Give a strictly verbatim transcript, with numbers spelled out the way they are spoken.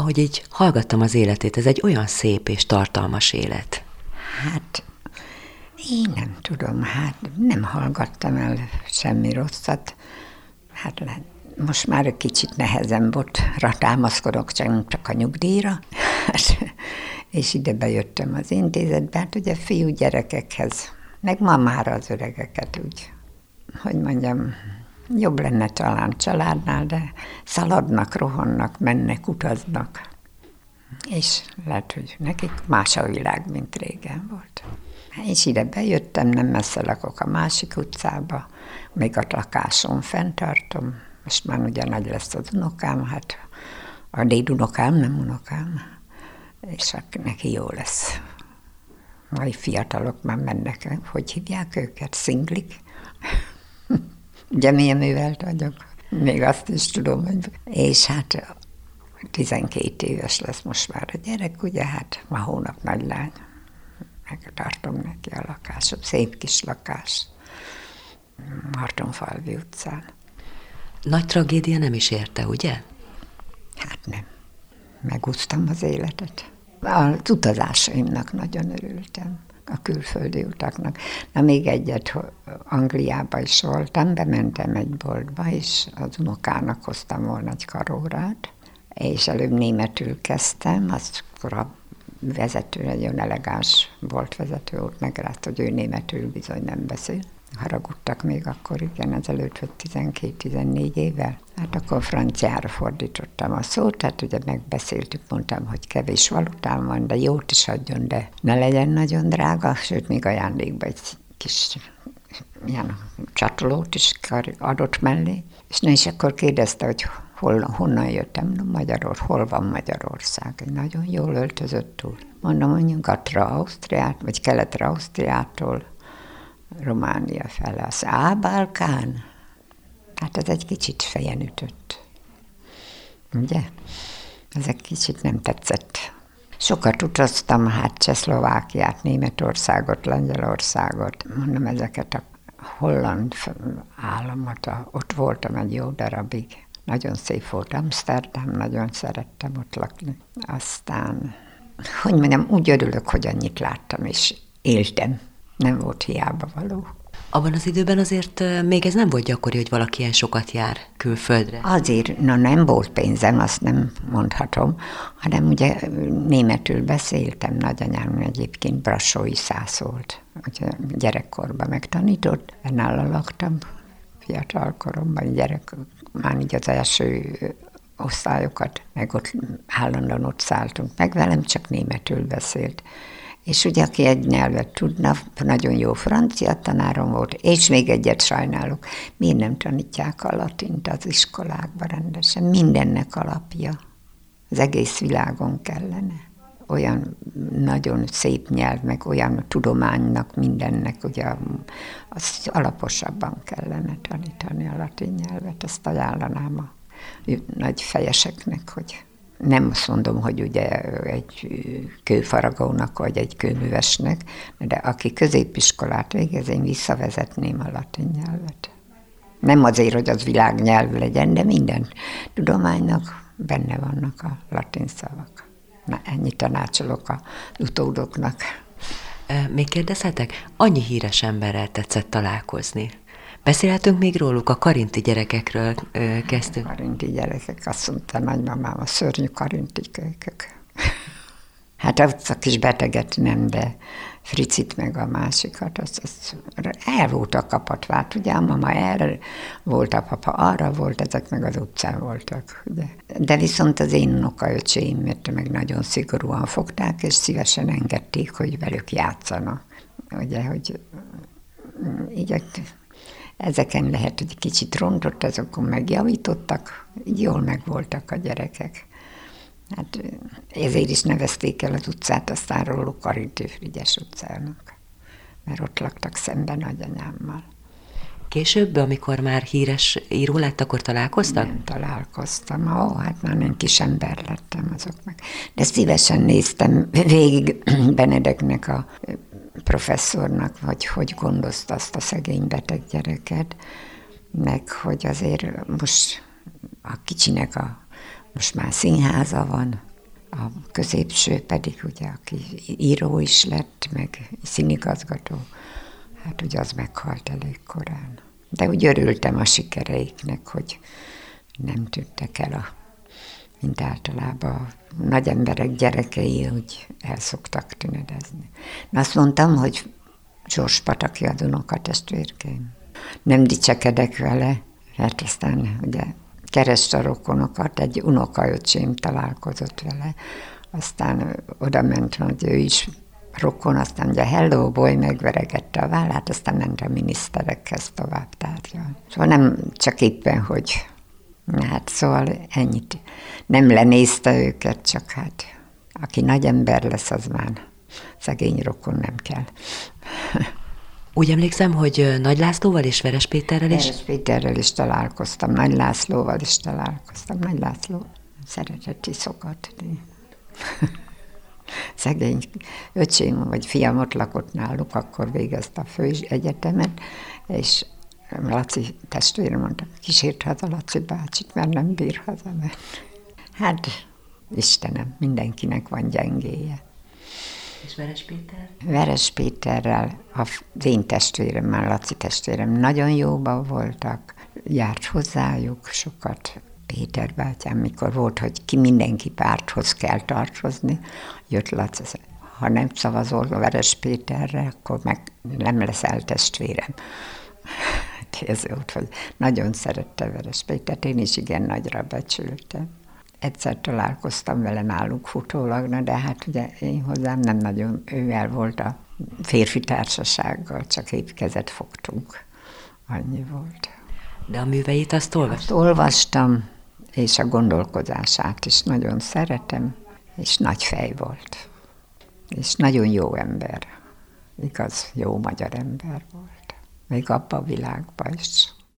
Ahogy így hallgattam az életét, ez egy olyan szép és tartalmas élet. Hát, én nem tudom, hát nem hallgattam el semmi rosszat. Hát most már egy kicsit nehezen volt, támaszkodok csak, csak a nyugdíjra. És ide bejöttem az intézetbe, hát ugye fiú gyerekekhez, meg ma már az öregeket úgy, hogy mondjam, jobb lenne talán családnál, de szaladnak, rohannak, mennek, utaznak. És lehet, hogy nekik más a világ, mint régen volt. És ide bejöttem, nem messze lakok a másik utcába, még a lakáson fenntartom. Most már ugye nagy lesz az unokám, hát a dédunokám, nem unokám, és neki jó lesz. Mai fiatalok már mennek, hogy hívják őket, szinglik. Ugye milyen művelt vagyok, még azt is tudom, hogy... És hát tizenkét éves lesz most már a gyerek, ugye, hát ma hónap nagylány. Megtartom neki a lakásom, szép kis lakás, Martonfalvi utcán. Nagy tragédia nem is érte, ugye? Hát nem. Megúsztam az életet. Az utazásaimnak nagyon örültem, a külföldi utaknak. Na még egyet, Angliába is voltam, bementem egy boltba, és az unokának hoztam volna egy karórát, és előbb németül kezdtem, azt akkor a vezető, egy olyan elegáns boltvezető volt, megrázta, hogy ő németül bizony nem beszél. Haragudtak még akkor, igen, ezelőtt, hogy tizenkét-tizennégy évvel. Hát akkor franciára fordítottam a szót, tehát ugye megbeszéltük, mondtam, hogy kevés valutám van, de jót is adjon, de ne legyen nagyon drága, sőt, még ajándékba egy kis ilyen csatolót is adott mellé. És ne is akkor kérdezte, hogy hol, honnan jöttem, no, Magyarország, hol van Magyarország? Egy nagyon jól öltözött úr. Mondom, hogy nyugatra Ausztriát, vagy keletre Ausztriától Románia fele, az Á-Balkán. Hát ez egy kicsit fejen ütött. Ugye? Ez egy kicsit nem tetszett. Sokat utaztam, hát Csehszlovákiát, Németországot, Lengyelországot, mondom, ezeket a holland államot, ott voltam egy jó darabig. Nagyon szép volt Amsterdam, nagyon szerettem ott lakni. Aztán, hogy mondjam, úgy örülök, hogy annyit láttam és éltem. Nem volt hiába való. Abban az időben azért még ez nem volt gyakori, hogy valaki ilyen sokat jár külföldre. Azért, na nem volt pénzem, azt nem mondhatom, hanem ugye németül beszéltem, nagyanyám egyébként brassói szász volt. Ugye gyerekkorban megtanított, nála laktam, fiatal koromban, gyerek, már így az első osztályokat, meg ott állandóan ott szálltunk, meg velem csak németül beszélt. És ugye, aki egy nyelvet tudna, nagyon jó francia tanárom volt, és még egyet sajnálok, miért nem tanítják a latint az iskolákban rendesen? Mindennek alapja. Az egész világon kellene. Olyan nagyon szép nyelv, meg olyan tudománynak, mindennek, ugye az alaposabban kellene tanítani a latin nyelvet. Ezt ajánlanám a nagy fejeseknek, hogy... Nem azt mondom, hogy ugye egy kőfaragónak vagy egy kőművesnek, de aki középiskolát végez, én visszavezetném a latin nyelvet. Nem azért, hogy az világnyelv legyen, de minden tudománynak benne vannak a latin szavak. Na, ennyit tanácsolok az utódoknak. Még kérdezhetek? Annyi híres emberrel tetszett találkozni. Beszélhetünk még róluk, a karinti gyerekekről kezdtünk. A karinti gyerekek, azt mondta nagymamám, a szörnyű karinti kölykök. Hát azt a kis beteget nem, de Fricit meg a másikat, az, az el volt a kapatvát, ugye a mama erre volt, a papa arra volt, ezek meg az utcán voltak. Ugye. De viszont az én unokaöcséim, mert meg nagyon szigorúan fogták, és szívesen engedték, hogy velük játszanak. Ugye, hogy így ezeken lehet, hogy kicsit rontott, azokon megjavítottak, így jól megvoltak a gyerekek. Hát ezért is nevezték el az utcát, aztán róluk Karinti Frigyes utcának, mert ott laktak szemben nagyanyámmal. Később, amikor már híres író lett, akkor találkoztak? Nem találkoztam, ó, hát már nem kis ember lettem azoknak. De szívesen néztem végig Benedeknek a professzornak, vagy hogy gondozta azt a szegény beteg gyereket, meg hogy azért most a kicsinek a, most már színháza van, A középső pedig, ugye, aki író is lett, meg színigazgató, hát ugye az meghalt elég korán. De úgy örültem a sikereiknek, hogy nem tűntek el, a, mint általában a nagy emberek gyerekei, úgy el szoktak tünedezni. Na azt mondtam, hogy Zsors Pataki az unokatestvérkém. Nem dicsekedek vele, hát aztán ugye kereste a rokonokat, egy unokaöcsém találkozott vele, aztán oda ment, hogy ő is rokon, aztán ugye hello boy, megveregette a vállát, aztán ment a miniszterekhez tovább tárgyalni. Szóval nem csak éppen, hogy hát szóval ennyit. Nem lenézte őket, csak hát aki nagy ember lesz, az már szegény rokon nem kell. Úgy emlékszem, hogy Nagy Lászlóval és Veres Péterrel is? Veres Péterrel is találkoztam, Nagy Lászlóval is találkoztam. Nagy László szeretett iszogatni. Szegény öcsém vagy fiam ott lakott náluk, akkor végezte a főegyetemet, és Laci testvérem mondta, kísért haza Laci bácsit, mert nem bír hazamenni. Hát, Istenem, mindenkinek van gyengéje. És Veres Péter? Veres Péterrel, az én testvéremmel, Laci testvérem nagyon jóban voltak, járt hozzájuk sokat. Péter bátyám, mikor volt, hogy ki mindenki párthoz kell tartozni, jött Laci, ha nem szavazol a Veres Péterre, akkor meg nem leszel testvérem. Ez volt, hogy nagyon szerette Veres Pétert, én is igen nagyra becsültem. Egyszer találkoztam vele nálunk futólag, de hát ugye én hozzám nem nagyon, ővel volt a férfi társasággal, csak épp kezet fogtunk. Annyi volt. De a műveit azt olvastam? Azt olvastam, és a gondolkozását is nagyon szeretem, és nagy fej volt. És nagyon jó ember. Igaz, jó magyar ember volt. Még abban a világban is.